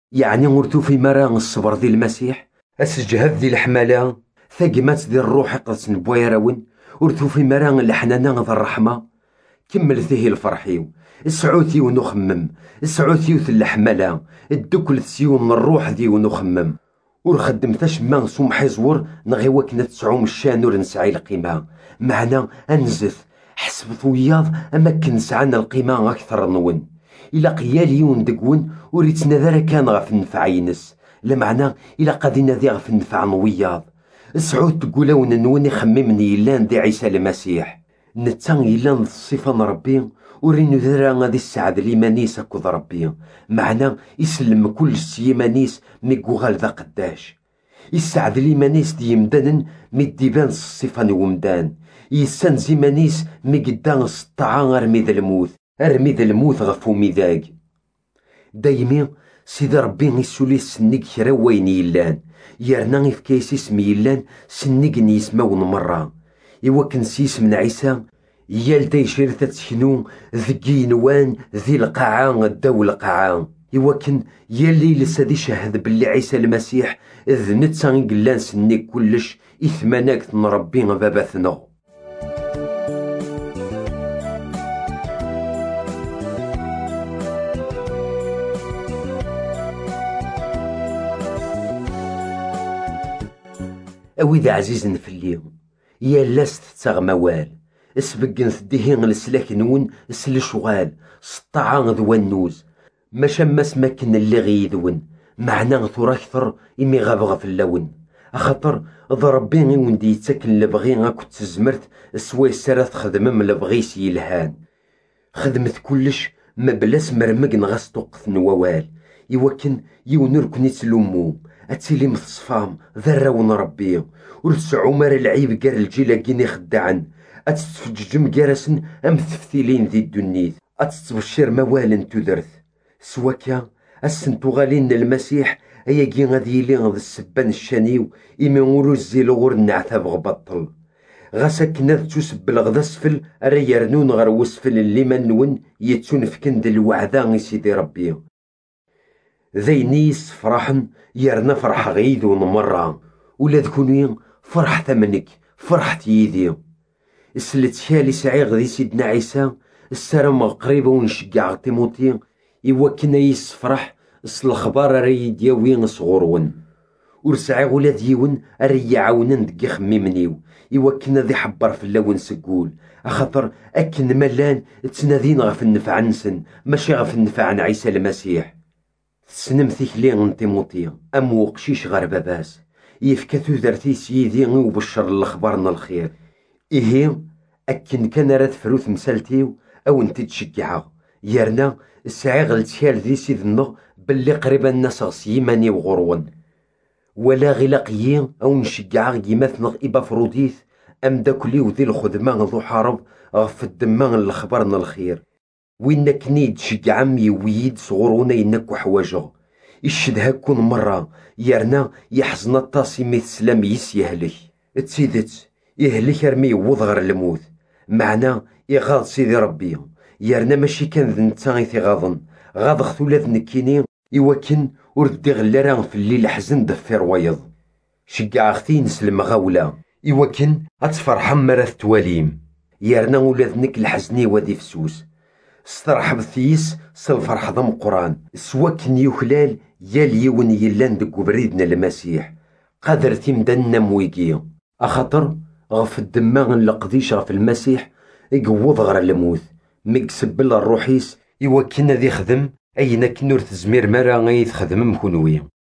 يعني ورتو في مرا الصبر ذي المسيح أسجهد ذي الحمالة ثقمات ذي الروح قدس نبويراون ورتو في مرا الحنانة ذي الرحمة كمل فيه الفرحيو السعوثي ونخمم السعوثي في الحمالة الدكل سيون الروح ذي ونخمم ورخدم تشما سمحي زور نغي وكنا تسعوم الشانور نسعي القيمة معنا أنزث حسب ثوياض أما كنسعنا القيمة أكثر نون إلا قيالي وندقون وريتنا ذرا كان غف نفعينس لمعنى إلا قادينا ذي غف نفع نوياض سعود تقولون نوني خممني إلا ندي عيسى المسيح نتان إلا الصفة ربي ورينو ذرا غادي السعد ليمانيس أكوض ربي معنا يسلم كل سيمانيس ميقوغال ذا قداش يسعد ليمانيس دي يمدانن ميديبان الصفة نومدان يسان زيمانيس ميقدان السطعان أرمي ذا الموت أرمي ذا الموت غفو ميذاق دايمي سيدي ربي يسولي سنيق كرا وين يلان يرنا يفكايس اسم يلان سنيق نيسماون مرة إوا سيس من عيسى يال تيشير تتسكنو ذكي نوان ذي القاعة داو القاعة إوا يالي لسادي شهد باللي عيسى المسيح إذ نتا يقلان سنيق كلش إثماناك نربي باباثنا. أويد عزيز نفلي يا لاست تغموال اسبقن ثديهين السلاك نون سل شغال سطعان ذوان نوز ما شمس ماكن اللي غيذون معنا ثورا أكثر إمي غابغ في اللون أخطر ضربيني وندي يتاكن لبغي كنت تزمرت سواي سارة تخدم لبغيس يلهان خدمت كلش ما بلاس مرمق نغاس توقف نووال يوكن يونركن يتلومو أتيلي متصفام ذرا ونربيه ورسعو مار العيب قار الجيلا كيني خدعن أتتفججم قارسن أم تفتيلين ذي الدنيث أتتبشر موالن تدرث سواكا السنتو غالين المسيح أياكي غادي يلي غد السبان الشانيو إمي ورزي لغور نعتاب غبطل غاسا كنا تسب الغدا سفل أرا يرنون غير وسفل اللي منون يتون فكند الوعدة سيدي ربي ذينيس فرحن يرنا فرح غيد ونمرة ولا ذكوني فرح ثمنك فرحت يدي السلت شالي سعي غدي سيدنا عيسى السلام قريبة ونشجع تيموتي إوا كنا يسفرح الخبار راه دياوي صغورون ورسعي ولا ديون راه يعاونن دقي خميمنيو إوا كنا ذي حبر في اللون سقول أخطر أكن ملان تنادين غف النفع نسن ماشي غف النفع عن عيسى المسيح تسنم ثيكلي نتيموتي أم وقشيش غير باباس يفكاتو ذرتي سيدي وبشر الأخبارنا الخير إيه أكن كان راه فروث مسالتيو أو انت تشجعها يرنا الساعي غلتشال ذي سيدنا باللي قريبا الناس غسيماني وغرون ولا غلاقيين أو نشجعها كيماثنا إبا فروديث أم داكلي وذي الخدمة ذو حارب غف الدمان الأخبارنا الخير وين كني تشجع عمي ويد صغرونا ينكو حواجه يشد هكون مرة يرنا يحزن الطاسي ميت سلام يهلك تسيدت يهلك رمي وضغر الموت معنا يغاض سيدي ربي يرنا ماشي كان ذنتا غاضن غاض خثولات نكيني يوكن وردي غلارا في الليل حزن دفير ويض شجع اختي نسلم غاولا يوكن اتفرح مرث تواليم يرنا ولاد نك الحزني ودي فسوس استرحب ثيس سالفرح ضم قران سواكن يخلال ياليون يلان دقو بريدنا المسيح قادر تيمدنا مويقيا أخطر غف الدمان لقديش غف المسيح يقوض غير الموت ميكسب الروحيس يوكن ذي خدم أين كنور تزمير مرا غيث خدم مكونوي